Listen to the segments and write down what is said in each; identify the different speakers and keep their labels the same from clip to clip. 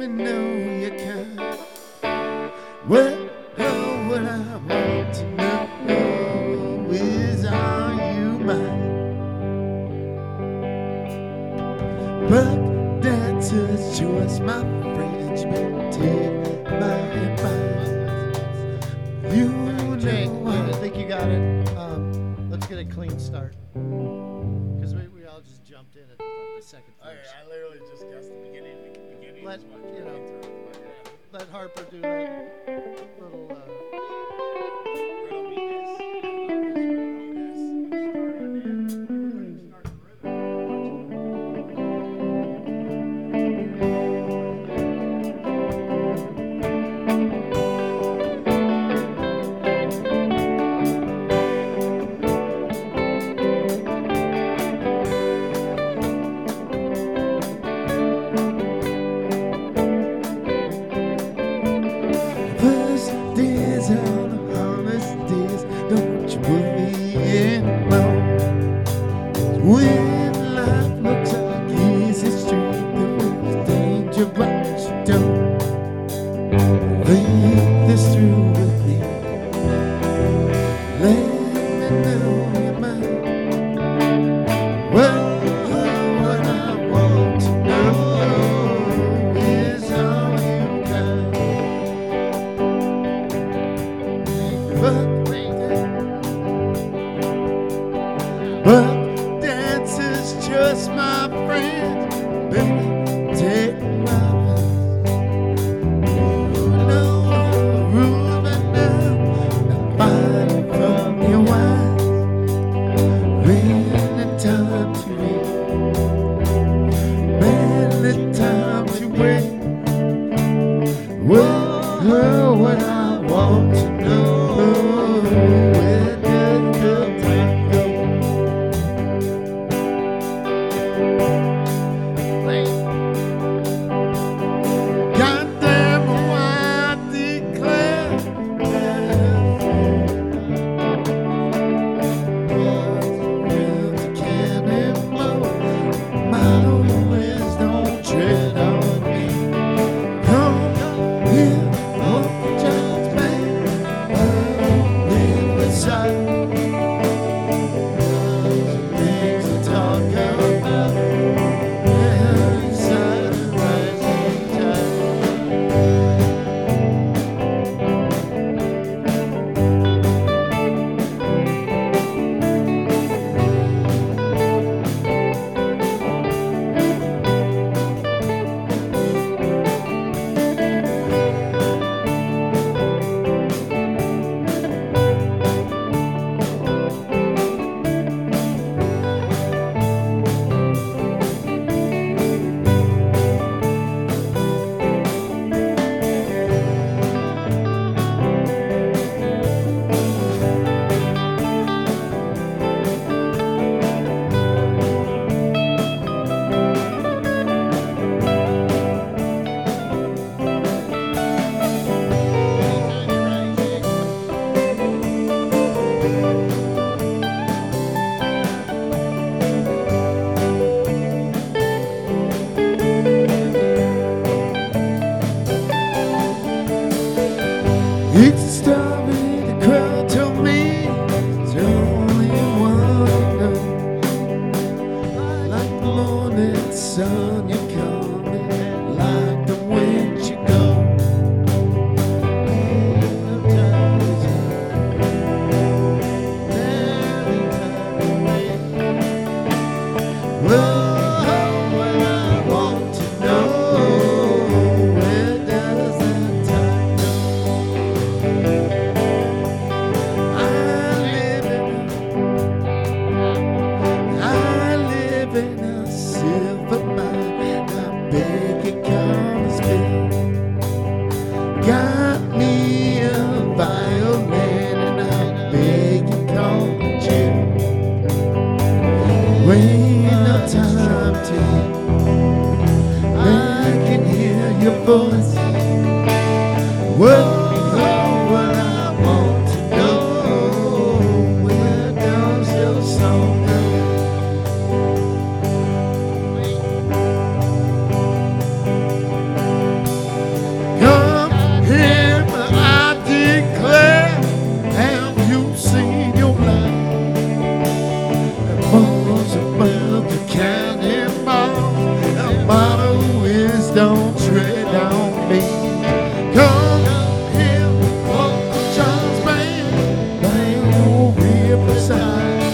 Speaker 1: know you can. Well, what I want to know is, are you mine? Buck dancers, choice, my friends, you take my advice. You
Speaker 2: Jake,
Speaker 1: know
Speaker 2: I think you got it. Let's get a clean start. Because we all just jumped in at the second verse.
Speaker 3: I literally just guessed the beginning.
Speaker 2: Let,
Speaker 3: is what
Speaker 2: you know,
Speaker 3: came through, but yeah.
Speaker 2: Let Harper do that little.
Speaker 3: Riddle me this.
Speaker 1: first days on the honest days, don't you worry anymore. When life looks like easy street, there was danger, but you don't. Think this through with me. Let me know your mind. Well, what I want to know is, are you kind? But dancers, just my friends, baby, take my advice. You know the rules right now, I'm fighting from your wise. Really time to read, manly time to wait. Well, what I want to know, where does the time go? Goddamn, why I declare cannonball. My always don't tread on me. Come here, oh, just man, live beside. Things to talk about. Inside the rising tide. It's a story the crowd told me. It's only one of. Like the morning sun, you're coming. Like the wind, you go. Well, what I want to know, where does that time go? I live in a silver mine. I beg you come and spill. Got me a violin and I beg you come and chill. Wait no time to. I can hear your voice. Whoa. What I want to know, where does your song go? don't tread on me. Come here, Uncle John's band, bang on Riverside.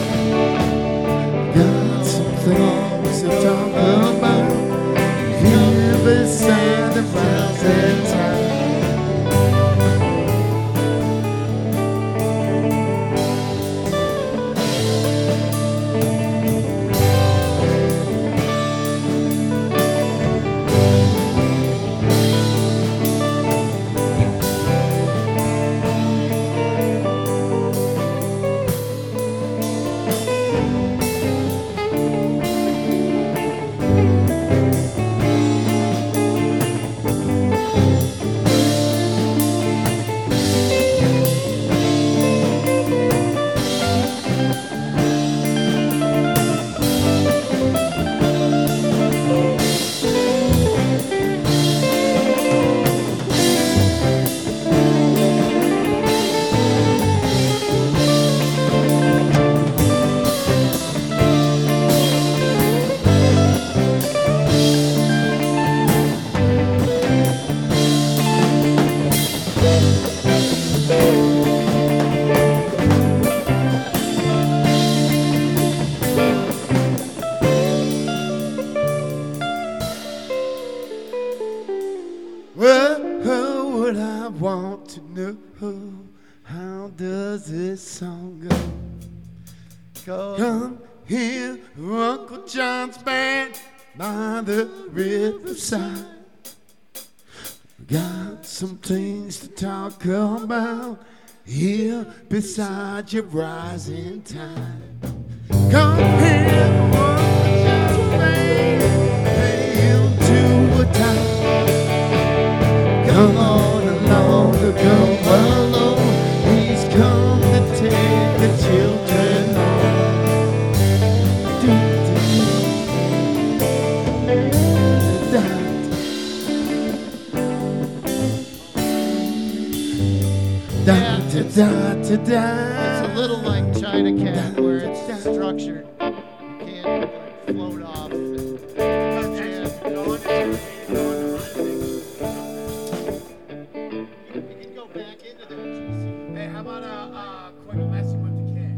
Speaker 1: Got some things to talk about here beside the rising tide. Well, what I want to know, how does this song go? Come here, Uncle John's band by the riverside. Got some things to talk about here beside your rising tide. Come here, Uncle John's band, hail to a time. Come on along, come along. He's come to take the children home.
Speaker 2: It's a little like China Cat, where it's structured. You can't like float off. You can go back into that.
Speaker 3: Hey, how about a quick messing with the kid?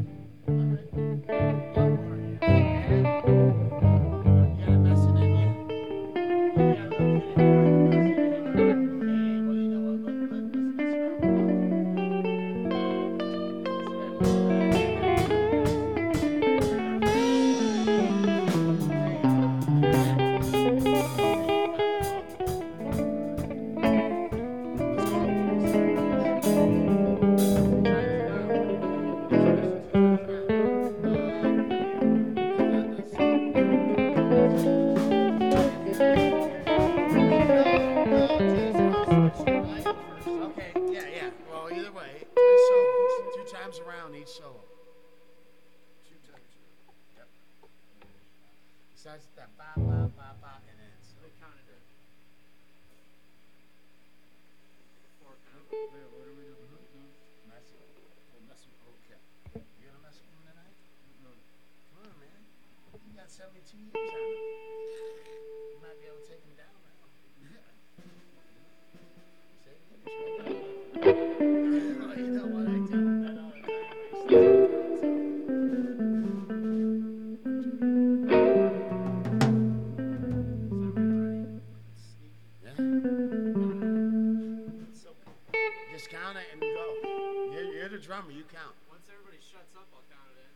Speaker 3: You got a messing in you? Yeah, look at it. Well, you know what? Let's mess Okay, yeah. Well, either way, 3 solos, 2 times around each solo. 2 times around. Yep. Besides that ba ba ba ba, and then so. They counted it. 4 count. Wait, what are we doing? Messing. We'll mess with. Okay. You gonna mess with him tonight? No. Come on, man. You got 72 years out of him. You might be able to take him down now. You know what I do? I know Just count it and go. You're the drummer. You count.
Speaker 4: Once everybody shuts up, I'll count it in.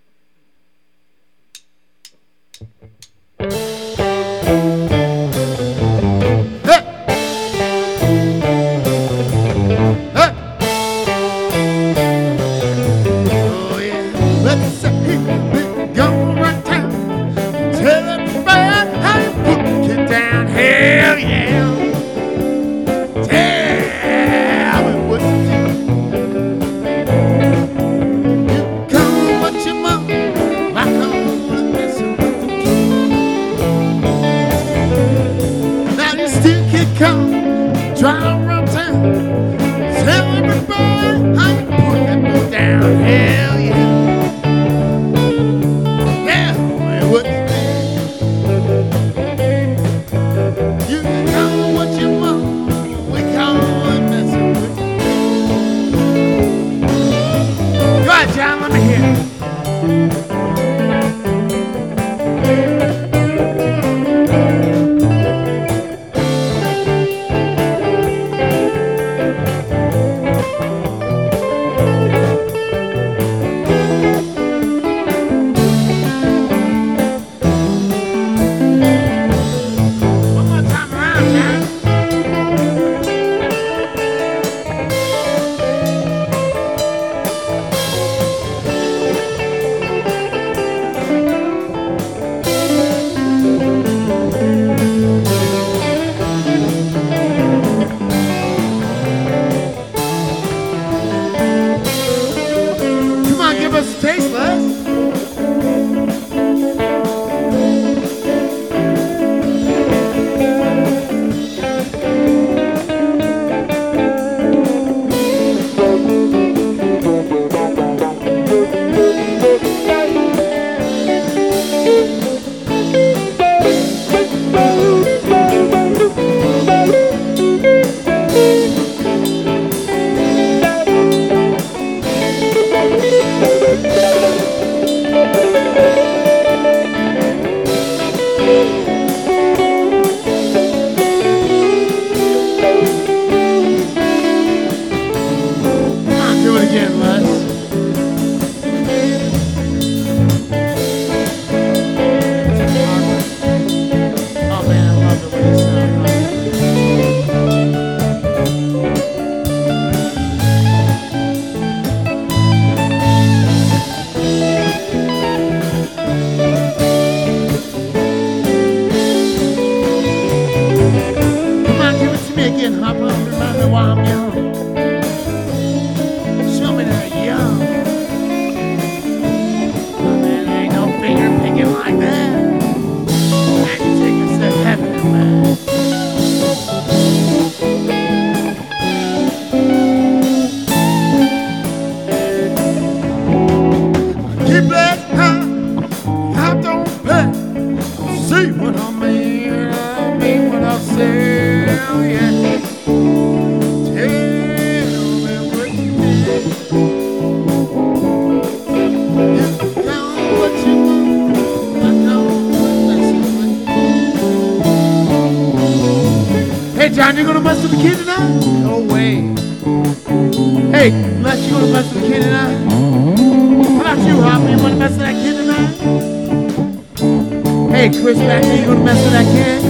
Speaker 1: You know what me again, Hopper. Remind me why I'm young. Show me that young. Man, there ain't no finger picking like that. I can take us to heaven, man. Keep that high. I don't pay. See what I mean what I say. Oh, yeah. Tell me what you did. Tell me what you did. I know what. Hey, John, you gonna mess with the kid tonight?
Speaker 2: No way.
Speaker 1: Hey, Les, you gonna mess with the kid tonight? How about you, Hopper? You wanna mess with that kid tonight? Hey, Chris back there, you gonna mess with that kid?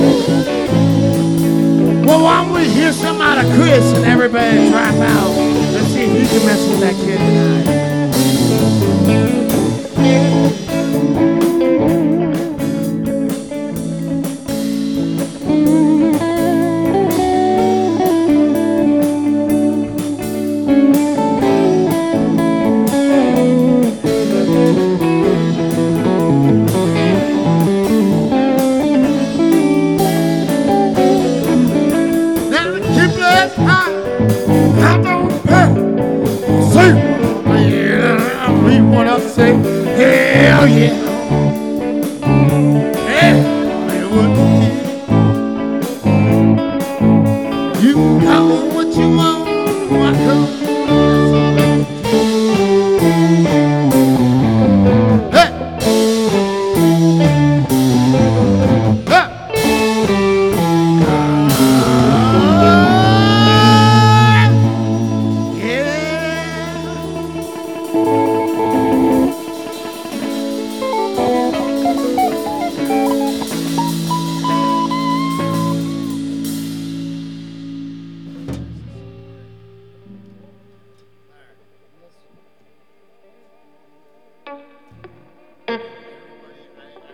Speaker 1: Well, why don't we hear something out of Chris and everybody drop out? Let's see if you can mess with that kid tonight. Hell yeah. Hey, what you can